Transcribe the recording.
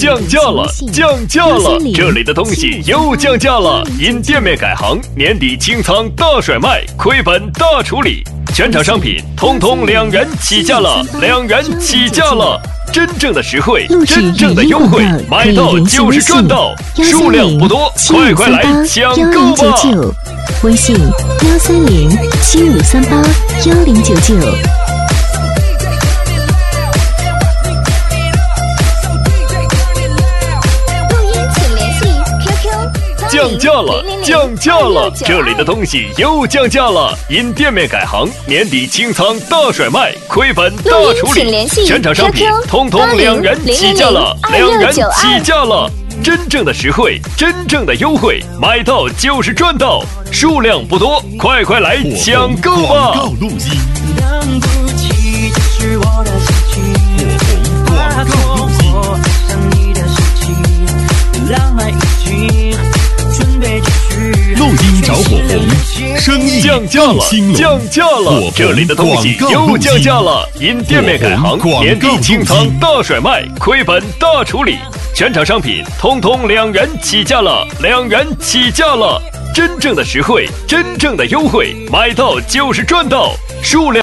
降价了，降价了！这里的东西又降价了，因店面改行，年底清仓大甩卖，亏本大处理，全场商品通通2元起价了，2元起价了！真正的实惠，真正的优惠，买到就是赚到，数量不多，快快来抢购吧！ 微信13075381099。 降价了，降价了！这里的东西又降价了，因店面改行，年底清仓大甩卖，亏本大处理，全场商品通通2元起价了，2元起价了！真正的实惠，真正的优惠，买到就是赚到，数量不多，快快来抢购吧！ 广告录音。等不起，这是我的事情。广告录音。浪漫一起。录音找火红，生意降价了，降价了！这里的东西又降价了，因店面改行，年底清仓大甩卖，亏本大处理，全场商品通通2元起价了，2元起价了！真正的实惠，真正的优惠，买到就是赚到，数量。